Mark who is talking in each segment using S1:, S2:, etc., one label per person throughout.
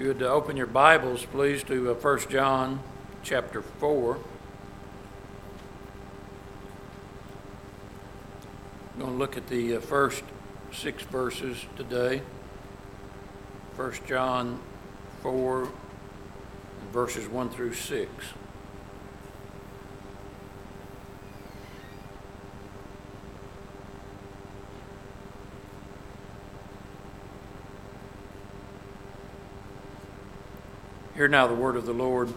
S1: You would open your Bibles, please, to 1 John chapter 4. I'm going to look at the first 6 verses today. 1 John 4, verses 1 through 6. Hear now the word of the Lord.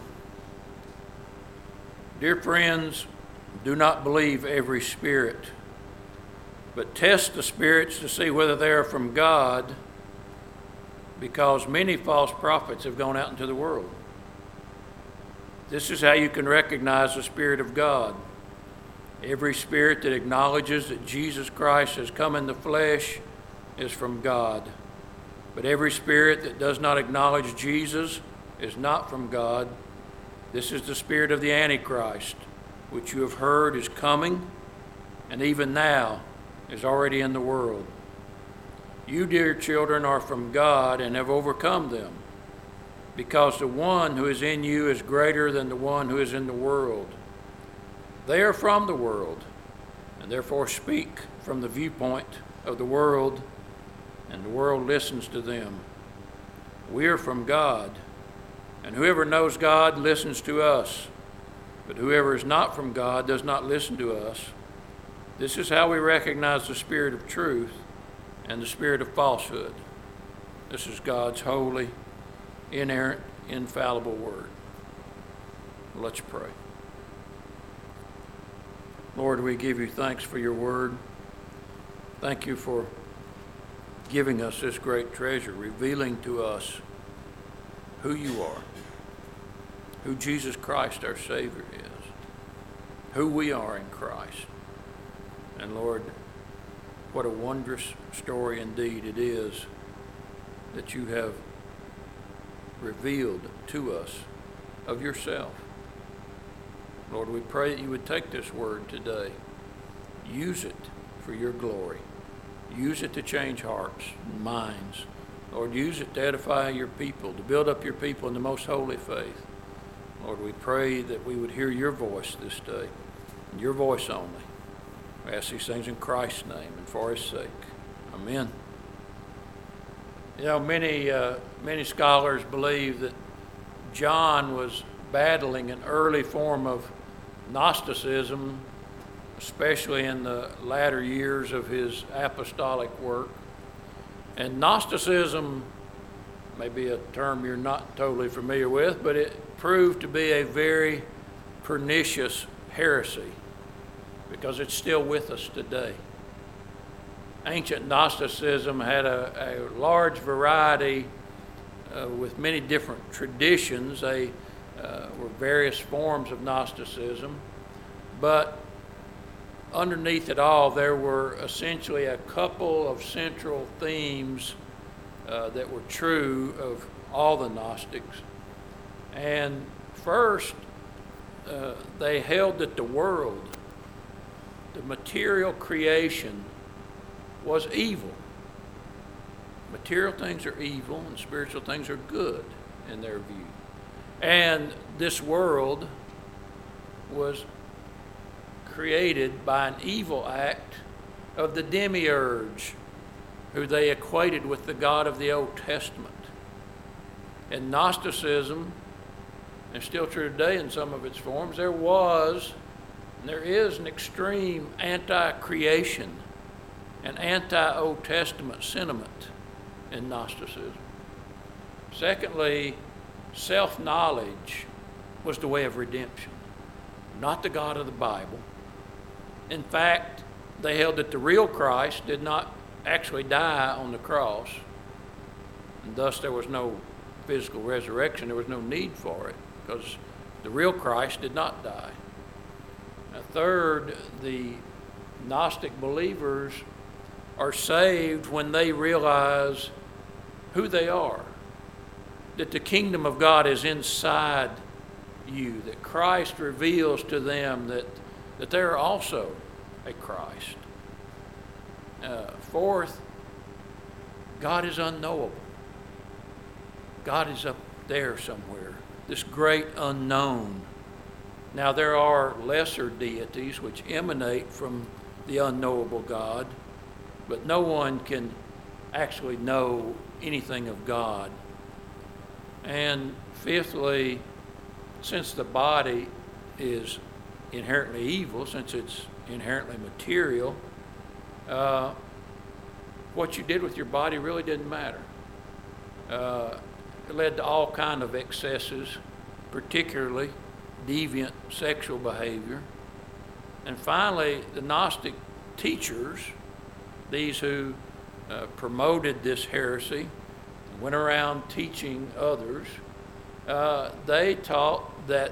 S1: Dear friends, do not believe every spirit, but test the spirits to see whether they are from God, because many false prophets have gone out into the world. This is how you can recognize the Spirit of God. Every spirit that acknowledges that Jesus Christ has come in the flesh is from God. But every spirit that does not acknowledge Jesus is not from God. This is the spirit of the Antichrist, which you have heard is coming, and even now is already in the world. You, dear children, are from God and have overcome them, because the one who is in you is greater than the one who is in the world. They are from the world, and therefore speak from the viewpoint of the world, and the world listens to them. We are from God, and whoever knows God listens to us. But whoever is not from God does not listen to us. This is how we recognize the spirit of truth and the spirit of falsehood. This is God's holy, inerrant, infallible word. Let's pray. Lord, we give you thanks for your word. Thank you for giving us this great treasure, revealing to us who you are, who Jesus Christ our Savior is, who we are in Christ. And Lord, what a wondrous story indeed it is that you have revealed to us of yourself. Lord, we pray that you would take this word today, use it for your glory, use it to change hearts and minds. Lord, use it to edify your people, to build up your people in the most holy faith. Lord, we pray that we would hear your voice this day, and your voice only. We ask these things in Christ's name and for his sake. Amen. You know, many scholars believe that John was battling an early form of Gnosticism, especially in the latter years of his apostolic work. And Gnosticism may be a term you're not totally familiar with, but it proved to be a very pernicious heresy because it's still with us today. Ancient Gnosticism had a large variety with many different traditions. They were various forms of Gnosticism, but underneath it all, there were essentially a couple of central themes that were true of all the Gnostics. And first, they held that the world, the material creation, was evil. Material things are evil and spiritual things are good in their view. And this world was created by an evil act of the demiurge, who they equated with the God of the Old Testament. In Gnosticism, and still true today in some of its forms, there was and there is an extreme anti-creation and anti-Old Testament sentiment in Gnosticism. Secondly, self-knowledge was the way of redemption, not the God of the Bible. In fact, they held that the real Christ did not actually die on the cross, and thus there was no physical resurrection. There was no need for it because the real Christ did not die. Now, third, the Gnostic believers are saved when they realize who they are, that the kingdom of God is inside you, that Christ reveals to them that they are also a Christ. Fourth, God is unknowable. God is up there somewhere, this great unknown. Now, there are lesser deities which emanate from the unknowable God, but no one can actually know anything of God. And fifthly, since the body is inherently evil, since it's inherently material, what you did with your body really didn't matter. It led to all kind of excesses, particularly deviant sexual behavior. And finally, the Gnostic teachers, these who promoted this heresy, went around teaching others, they taught that,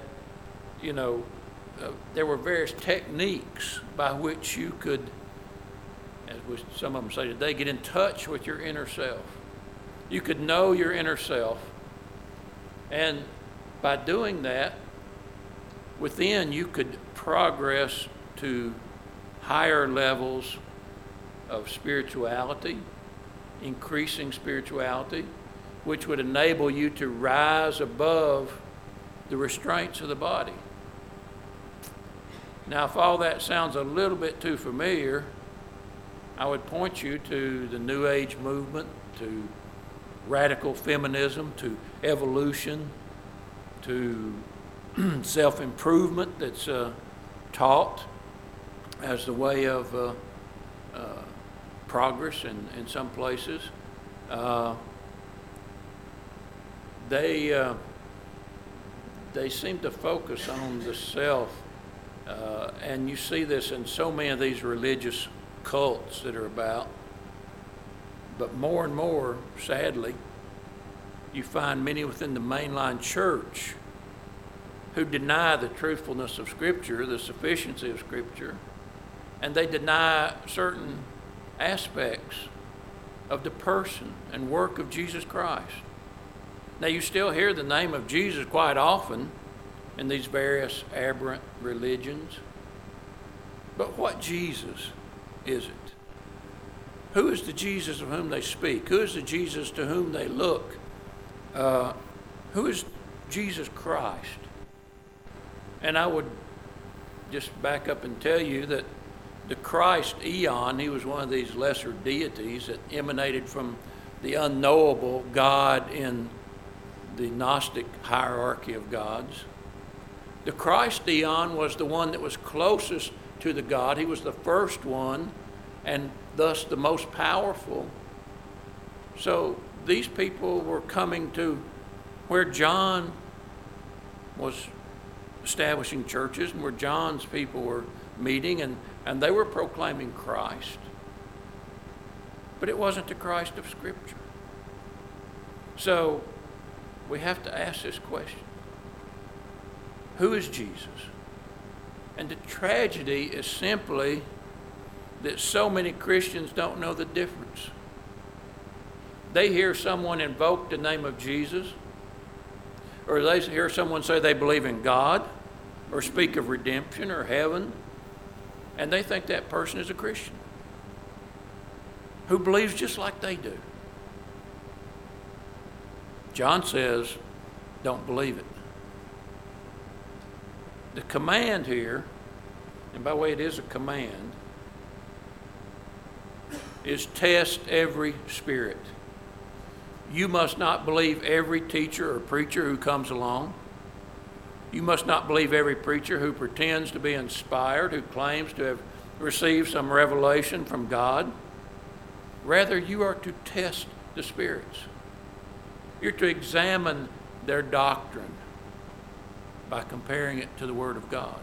S1: there were various techniques by which you could, as some of them say today, get in touch with your inner self. You could know your inner self. And by doing that, within you could progress to higher levels of spirituality, increasing spirituality, which would enable you to rise above the restraints of the body. Now, if all that sounds a little bit too familiar, I would point you to the New Age movement, to radical feminism, to evolution, to self-improvement that's taught as the way of progress in some places. They seem to focus on the self, and you see this in so many of these religious cults that are about. But more and more, sadly, you find many within the mainline church who deny the truthfulness of Scripture, the sufficiency of Scripture, and they deny certain aspects of the person and work of Jesus Christ. Now, you still hear the name of Jesus quite often in these various aberrant religions, but what Jesus is it? Who is the Jesus of whom they speak? Who is the Jesus to whom they look? Who is Jesus Christ? And I would just back up and tell you that the Christ eon, he was one of these lesser deities that emanated from the unknowable God in the Gnostic hierarchy of gods. The Christ eon was the one that was closest to the God. He was the first one, and thus the most powerful. So these people were coming to where John was establishing churches and where John's people were meeting, and they were proclaiming Christ. But it wasn't the Christ of Scripture. So we have to ask this question. Who is Jesus? And the tragedy is simply that so many Christians don't know the difference. They hear someone invoke the name of Jesus, or they hear someone say they believe in God, or speak of redemption or heaven, and they think that person is a Christian who believes just like they do. John says, don't believe it. The command here, and by the way, it is a command, is test every spirit. You must not believe every teacher or preacher who comes along. You must not believe every preacher who pretends to be inspired, who claims to have received some revelation from God. Rather, you are to test the spirits. You're to examine their doctrine by comparing it to the Word of God.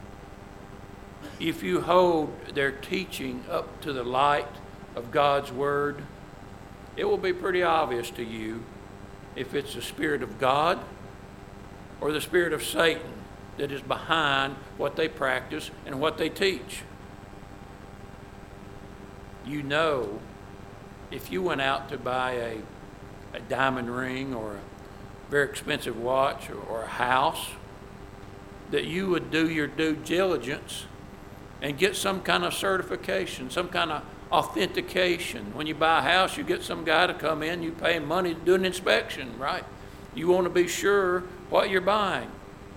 S1: If you hold their teaching up to the light of God's Word, it will be pretty obvious to you if it's the Spirit of God or the spirit of Satan that is behind what they practice and what they teach. You know, if you went out to buy a diamond ring or a very expensive watch or a house, that you would do your due diligence and get some kind of certification, some kind of authentication. When you buy a house, you get some guy to come in, you pay him money to do an inspection, right? You want to be sure what you're buying.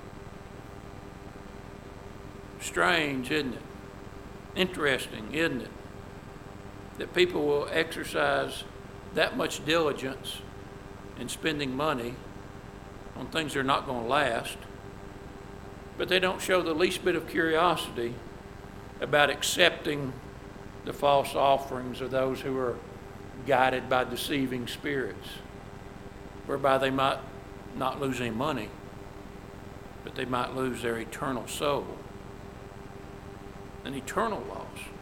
S1: Strange, isn't it? Interesting, isn't it? That people will exercise that much diligence in spending money on things that are not going to last, but they don't show the least bit of curiosity about accepting the false offerings of those who are guided by deceiving spirits, whereby they might not lose any money, but they might lose their eternal soul, an eternal loss.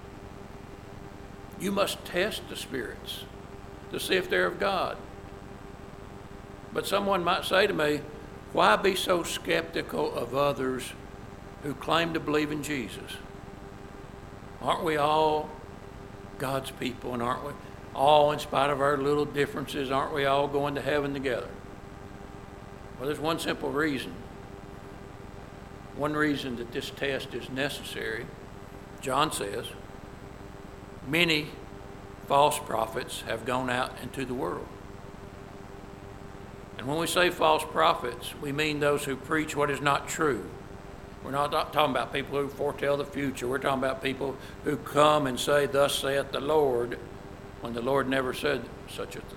S1: You must test the spirits to see if they're of God. But someone might say to me, why be so skeptical of others who claim to believe in Jesus? Aren't we all God's people, and aren't we all, in spite of our little differences, aren't we all going to heaven together? Well, there's one simple reason. One reason that this test is necessary. John says, many false prophets have gone out into the world. And when we say false prophets, we mean those who preach what is not true. We're not talking about people who foretell the future. We're talking about people who come and say, thus saith the Lord, when the Lord never said such a thing.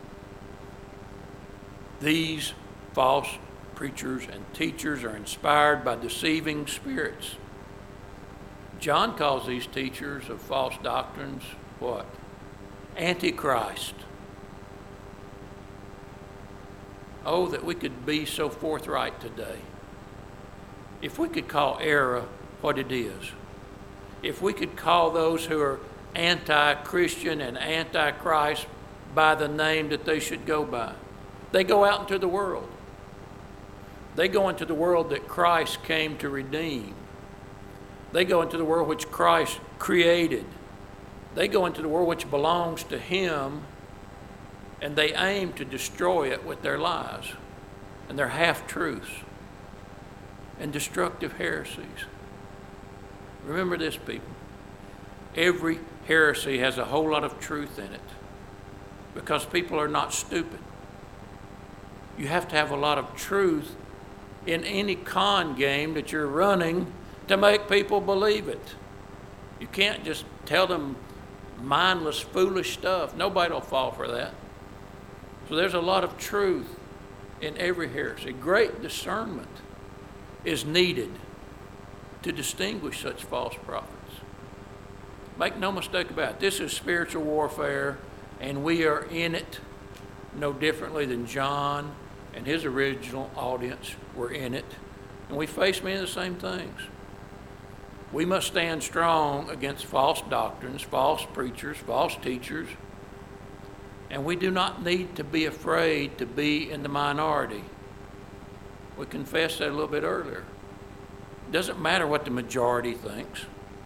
S1: These false preachers and teachers are inspired by deceiving spirits. John calls these teachers of false doctrines what? Antichrist. Oh, that we could be so forthright today. If we could call error what it is. If we could call those who are anti-Christian and anti-Christ by the name that they should go by. They go out into the world. They go into the world that Christ came to redeem. They go into the world which Christ created. They go into the world which belongs to Him, and they aim to destroy it with their lies and their half-truths and destructive heresies. Remember this, people. Every heresy has a whole lot of truth in it because people are not stupid. You have to have a lot of truth in any con game that you're running to make people believe it. You can't just tell them mindless, foolish stuff. Nobody will fall for that. So there's a lot of truth in every heresy. Great discernment is needed to distinguish such false prophets. Make no mistake about it. This is spiritual warfare, and we are in it no differently than John and his original audience were in it. And we face many of the same things. We must stand strong against false doctrines, false preachers, false teachers. And we do not need to be afraid to be in the minority. We confessed that a little bit earlier. It doesn't matter what the majority thinks.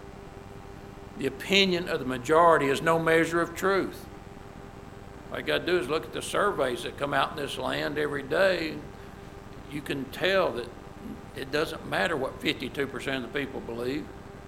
S1: The opinion of the majority is no measure of truth. All you got to do is look at the surveys that come out in this land every day. You can tell that it doesn't matter what 52% of the people believe.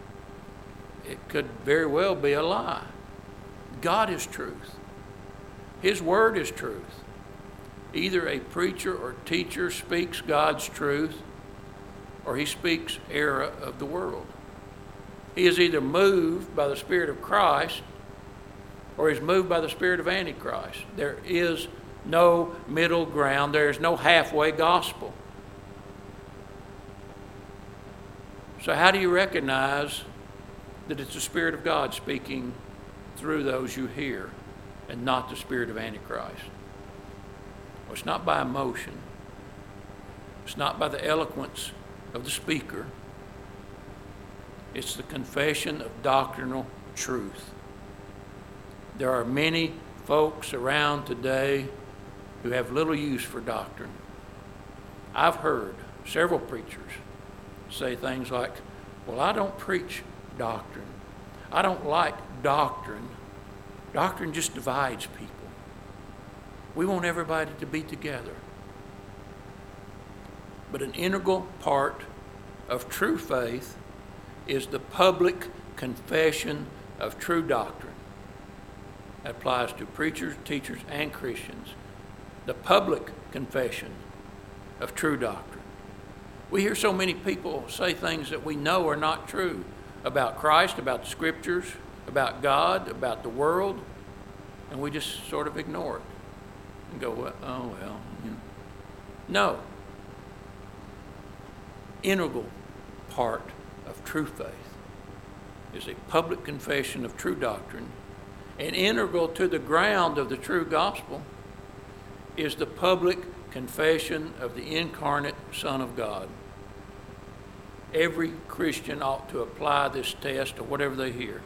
S1: It could very well be a lie. God is truth. His word is truth. Either a preacher or teacher speaks God's truth, or he speaks error of the world. He is either moved by the Spirit of Christ, or he's moved by the spirit of Antichrist. There is no middle ground. There is no halfway gospel. So how do you recognize that it's the Spirit of God speaking through those you hear and not the spirit of Antichrist? Well, it's not by emotion. It's not by the eloquence of the speaker. It's the confession of doctrinal truth. There are many folks around today who have little use for doctrine. I've heard several preachers say things like, well, I don't preach doctrine. I don't like doctrine. Doctrine just divides people. We want everybody to be together. But an integral part of true faith is the public confession of true doctrine. That applies to preachers, teachers, and Christians. The public confession of true doctrine. We hear so many people say things that we know are not true about Christ, about the Scriptures, about God, about the world, and we just sort of ignore it and go, well, oh, well, you know. No. Integral part of true faith is a public confession of true doctrine, and integral to the ground of the true gospel is the public confession of the incarnate Son of God. Every Christian ought to apply this test to whatever they hear.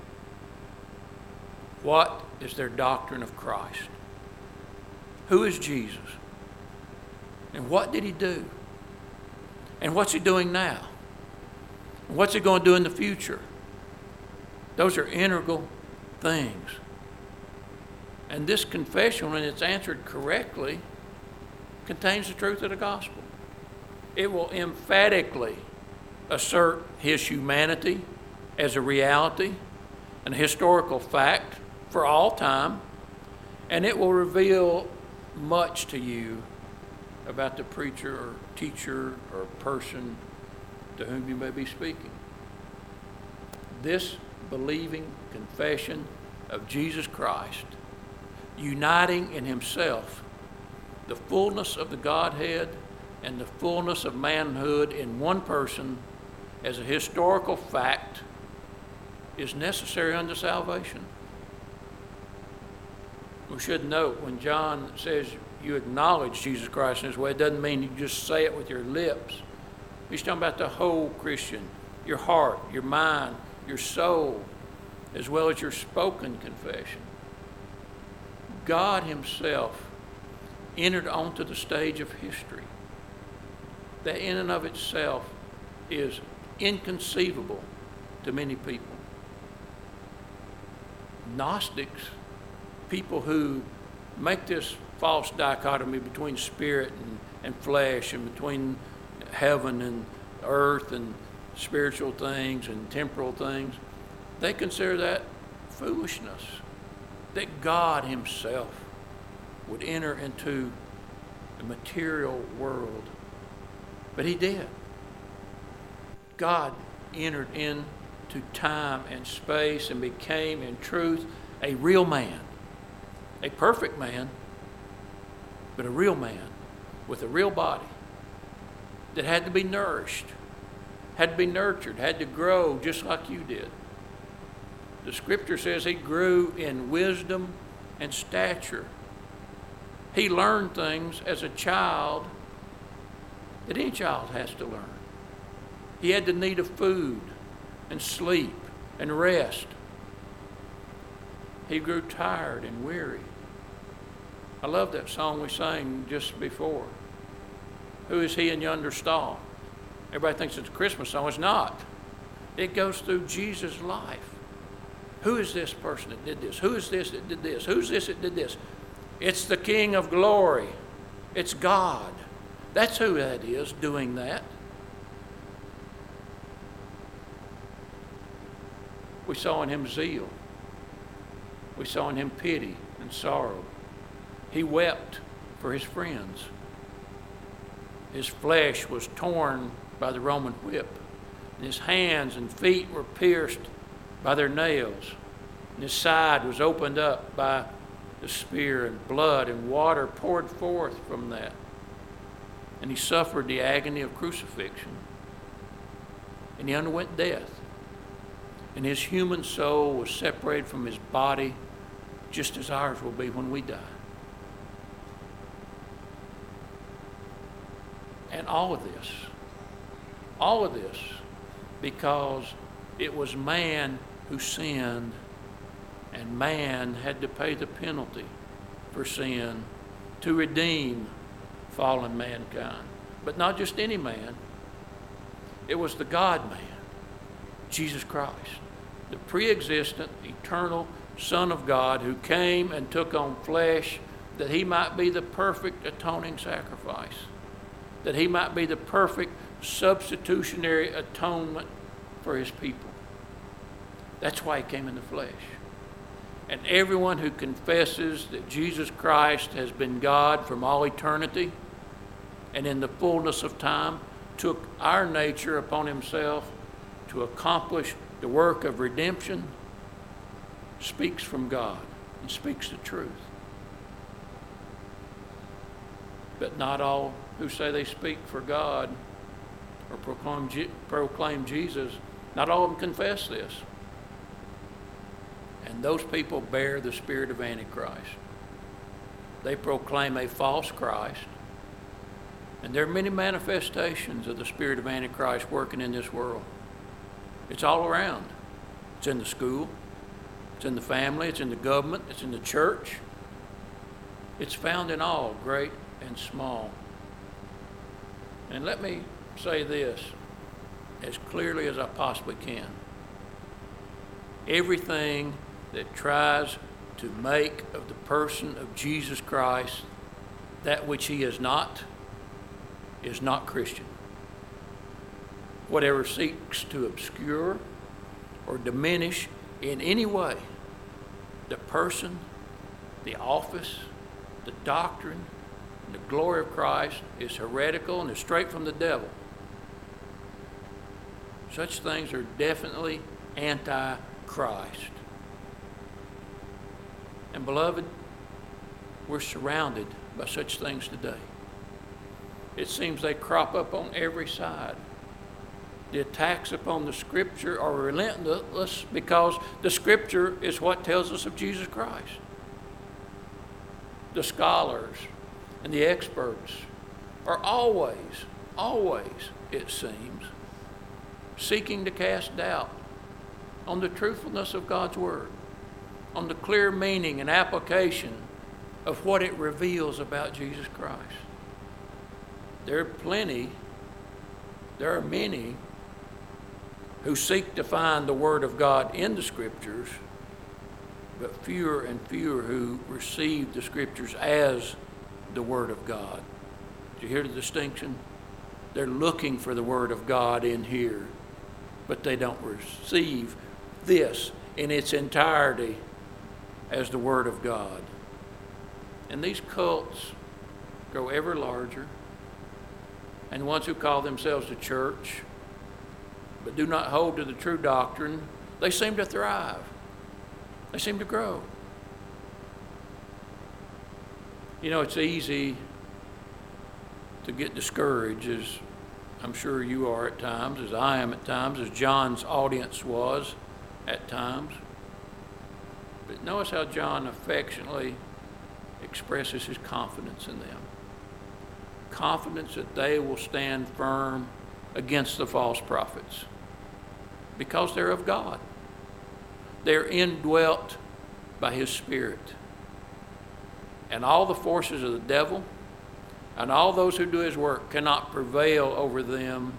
S1: What is their doctrine of Christ? Who is Jesus? And what did he do? And what's he doing now? And what's he going to do in the future? Those are integral things. And this confession, when it's answered correctly, contains the truth of the gospel. It will emphatically assert his humanity as a reality, an historical fact for all time, and it will reveal much to you about the preacher or teacher or person to whom you may be speaking. This believing confession of Jesus Christ, uniting in himself the fullness of the Godhead and the fullness of manhood in one person as a historical fact, is necessary unto salvation. We should note when John says you acknowledge Jesus Christ in his way, it doesn't mean you just say it with your lips. He's talking about the whole Christian, your heart, your mind, your soul, as well as your spoken confession. God himself entered onto the stage of history. That in and of itself is inconceivable to many people. Gnostics, people who make this false dichotomy between spirit and flesh, and between heaven and earth and spiritual things and temporal things, they consider that foolishness, that God himself would enter into the material world. But he did. God entered into time and space and became, in truth, a real man. A perfect man, but a real man with a real body that had to be nourished, had to be nurtured, had to grow just like you did. The Scripture says he grew in wisdom and stature. He learned things as a child that any child has to learn. He had the need of food and sleep and rest. He grew tired and weary. I love that song we sang just before. Who is he in yonder stall? Everybody thinks it's a Christmas song. It's not. It goes through Jesus' life. Who is this person that did this? Who is this that did this? Who's this that did this? It's the King of glory. It's God. That's who that is doing that. We saw in him zeal. We saw in him pity and sorrow. He wept for his friends. His flesh was torn by the Roman whip, and his hands and feet were pierced by their nails, and his side was opened up by the spear, and blood and water poured forth from that. And he suffered the agony of crucifixion, and he underwent death. And his human soul was separated from his body, just as ours will be when we die. And all of this, because it was man who sinned, and man had to pay the penalty for sin to redeem fallen mankind. But not just any man. It was the God-man, Jesus Christ, the pre-existent, eternal Son of God who came and took on flesh that he might be the perfect atoning sacrifice, that he might be the perfect substitutionary atonement for his people. That's why he came in the flesh. And everyone who confesses that Jesus Christ has been God from all eternity and in the fullness of time took our nature upon himself to accomplish the work of redemption, speaks from God and speaks the truth. But not all who say they speak for God or proclaim Jesus, not all of them confess this. And those people bear the spirit of Antichrist. They proclaim a false Christ. And there are many manifestations of the spirit of Antichrist working in this world. It's all around. It's in the school. It's in the family. It's in the government. It's in the church. It's found in all, great and small. And let me say this as clearly as I possibly can. Everything that tries to make of the person of Jesus Christ that which he is not Christian. Whatever seeks to obscure or diminish in any way the person, the office, the doctrine, and the glory of Christ is heretical and is straight from the devil. Such things are definitely anti-Christ. And beloved, we're surrounded by such things today. It seems they crop up on every side. The attacks upon the Scripture are relentless because the Scripture is what tells us of Jesus Christ. The scholars and the experts are always, it seems, seeking to cast doubt on the truthfulness of God's Word, on the clear meaning and application of what it reveals about Jesus Christ. There are many who seek to find the Word of God in the Scriptures, but fewer and fewer who receive the Scriptures as the Word of God. Do you hear the distinction? They're looking for the Word of God in here, but they don't receive this in its entirety as the Word of God. And these cults grow ever larger, and the ones who call themselves the church but do not hold to the true doctrine, they seem to thrive. They seem to grow. You know, it's easy to get discouraged, as I'm sure you are at times, as I am at times, as John's audience was at times. But notice how John affectionately expresses his confidence in them. Confidence that they will stand firm against the false prophets because they're of God. They're indwelt by His Spirit. And all the forces of the devil and all those who do his work cannot prevail over them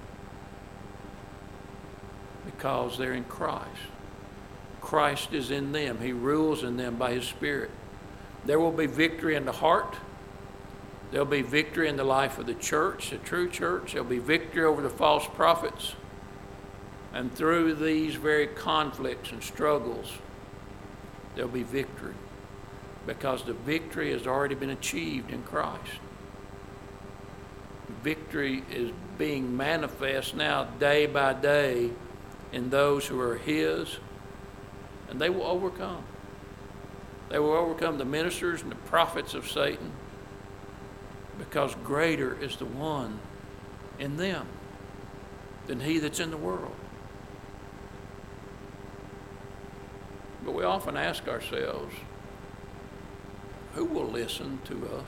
S1: because they're in Christ. Christ is in them. He rules in them by His Spirit. There will be victory in the heart. There'll be victory in the life of the church, the true church. There'll be victory over the false prophets. And through these very conflicts and struggles, there'll be victory, because the victory has already been achieved in Christ. Victory is being manifest now day by day in those who are His, and they will overcome. They will overcome the ministers and the prophets of Satan, because greater is the one in them than he that's in the world. But we often ask ourselves, who will listen to us?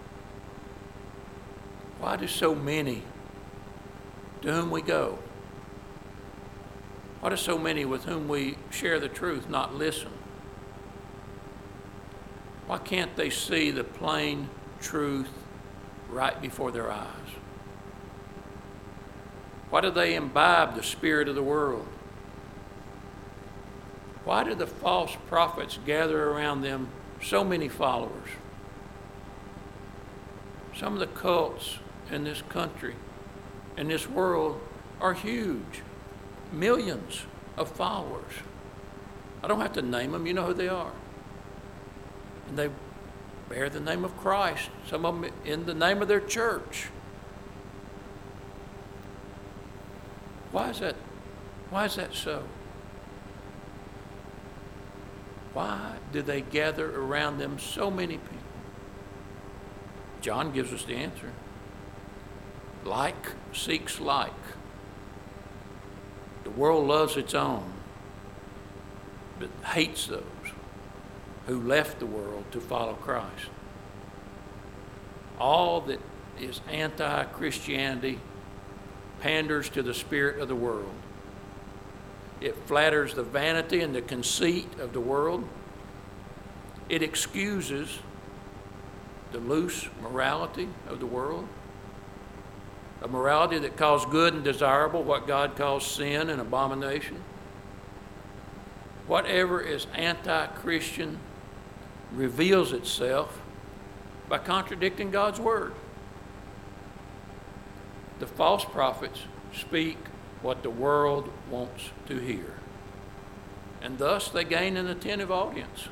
S1: Why do so many to whom we go? Why do so many with whom we share the truth not listen? Why can't they see the plain truth right before their eyes? Why do they imbibe the spirit of the world? Why do the false prophets gather around them so many followers? Some of the cults in this country, in this world, are huge. Millions of followers. I don't have to name them, you know who they are. And they bear the name of Christ, some of them in the name of their church. Why is that? Why is that so? Why do they gather around them so many people? John gives us the answer. Like seeks like. The world loves its own, but hates those who left the world to follow Christ. All that is anti-Christianity panders to the spirit of the world. It flatters the vanity and the conceit of the world. It excuses the loose morality of the world, a morality that calls good and desirable what God calls sin and abomination. Whatever is anti-Christian reveals itself by contradicting God's word. The false prophets speak what the world wants to hear, and thus they gain an attentive audience.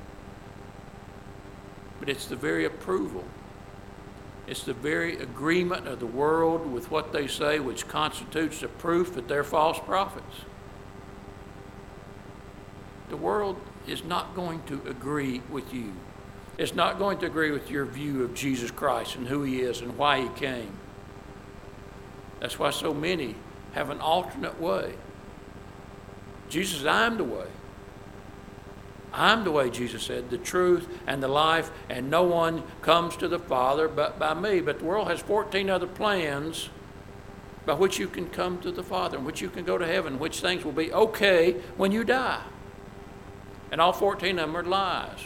S1: But it's the very approval, it's the very agreement of the world with what they say which constitutes the proof that they're false prophets. The world is not going to agree with you. It's not going to agree with your view of Jesus Christ and who he is and why he came. That's why so many have an alternate way. Jesus said, I'm the way. I'm the way, Jesus said, the truth and the life, and no one comes to the Father but by me. But the world has 14 other plans by which you can come to the Father, in which you can go to heaven, which things will be okay when you die. And all 14 of them are lies.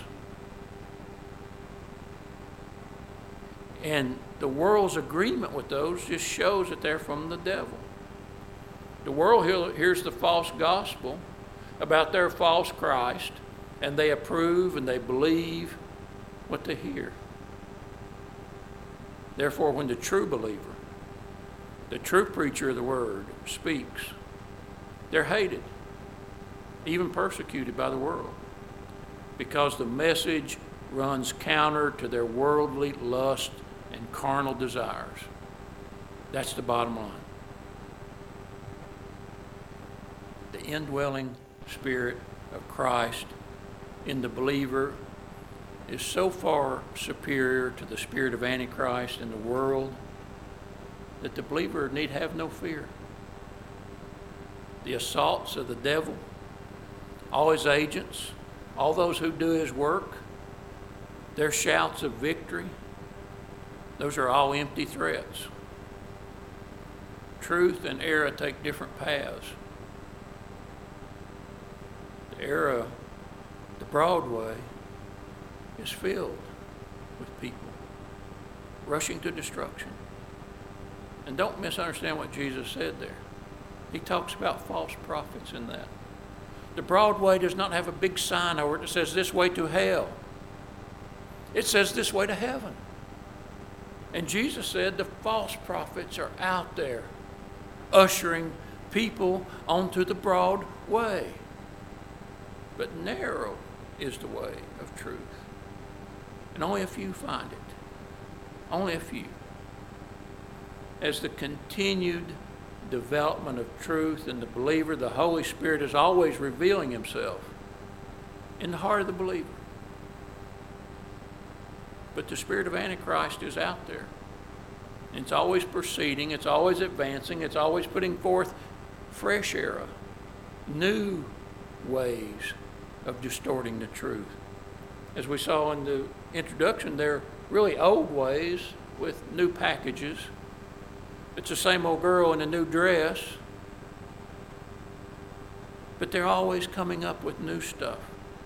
S1: And the world's agreement with those just shows that they're from the devil. The world hears the false gospel about their false Christ, and they approve and they believe what they hear. Therefore, when the true believer, the true preacher of the word, speaks, they're hated, even persecuted by the world, because the message runs counter to their worldly lust and carnal desires. That's the bottom line. The indwelling Spirit of Christ in the believer is so far superior to the spirit of Antichrist in the world that the believer need have no fear. The assaults of the devil, all his agents, all those who do his work, their shouts of victory, those are all empty threats. Truth and error take different paths. The error, the broad way, is filled with people rushing to destruction. And don't misunderstand what Jesus said there. He talks about false prophets in that. The broad way does not have a big sign over it that says this way to hell. It says this way to heaven. And Jesus said the false prophets are out there ushering people onto the broad way. But narrow is the way of truth. And only a few find it. Only a few. As the continued development of truth in the believer, the Holy Spirit is always revealing himself in the heart of the believer. But the spirit of Antichrist is out there. It's always proceeding, it's always advancing, it's always putting forth fresh era, new ways of distorting the truth. As we saw in the introduction, they're really old ways with new packages. It's the same old girl in a new dress, but they're always coming up with new stuff,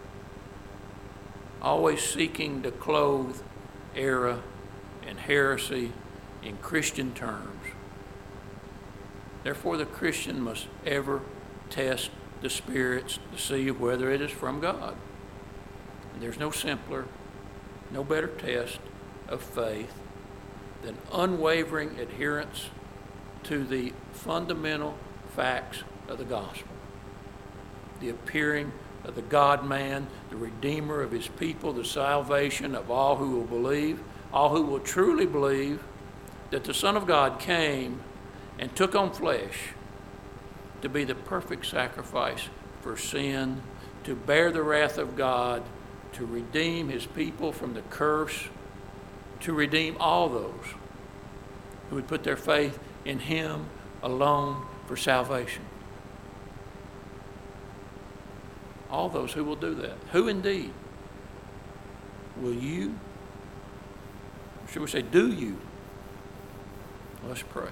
S1: always seeking to clothe error and heresy in Christian terms. Therefore, the Christian must ever test the spirits to see whether it is from God. And there's no simpler, no better test of faith than unwavering adherence to the fundamental facts of the gospel. The appearing of the God-man, the Redeemer of his people, the salvation of all who will believe, all who will truly believe that the Son of God came and took on flesh to be the perfect sacrifice for sin, to bear the wrath of God, to redeem his people from the curse, to redeem all those who would put their faith in him alone for salvation. All those who will do that. Who indeed? Will you? Should we say, do you? Let's pray.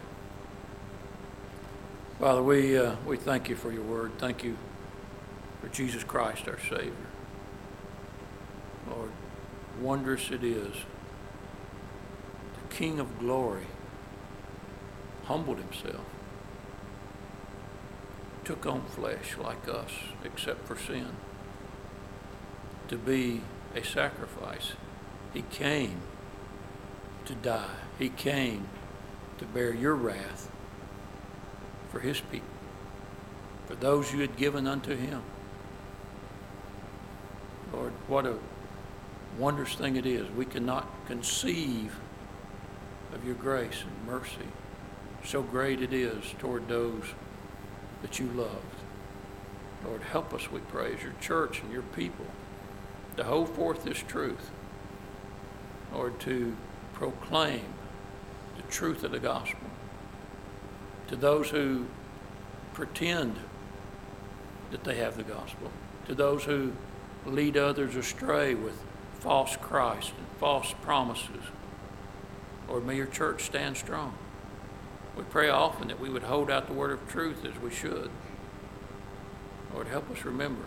S1: Father, we thank you for your word. Thank you for Jesus Christ, our Savior. Lord, wondrous it is. The King of glory humbled himself, took on flesh like us, except for sin, to be a sacrifice. He came to die. He came to bear your wrath for his people, for those you had given unto him. Lord, what a wondrous thing it is. We cannot conceive of your grace and mercy. So great it is toward those that you loved. Lord, help us, we pray, as your church and your people, to hold forth this truth. Lord, to proclaim the truth of the gospel to those who pretend that they have the gospel, to those who lead others astray with false Christ and false promises. Lord, may your church stand strong. We pray often that we would hold out the word of truth as we should. Lord, help us remember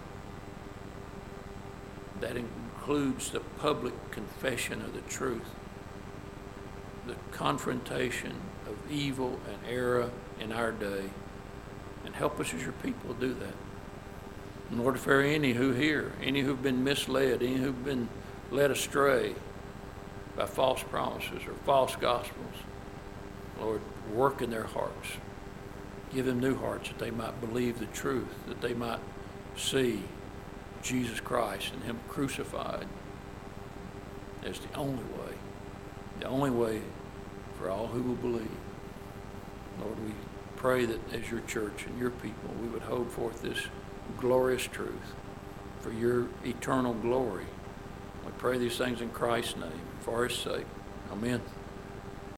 S1: that includes the public confession of the truth, the confrontation of evil and error in our day, and help us as your people do that. And Lord, if there are any who hear, any who've been misled, any who've been led astray by false promises or false gospels, Lord, work in their hearts. Give them new hearts that they might believe the truth, that they might see Jesus Christ and him crucified as the only way for all who will believe. Lord, we pray that as your church and your people, we would hold forth this glorious truth for your eternal glory. We pray these things in Christ's name, for his sake. Amen.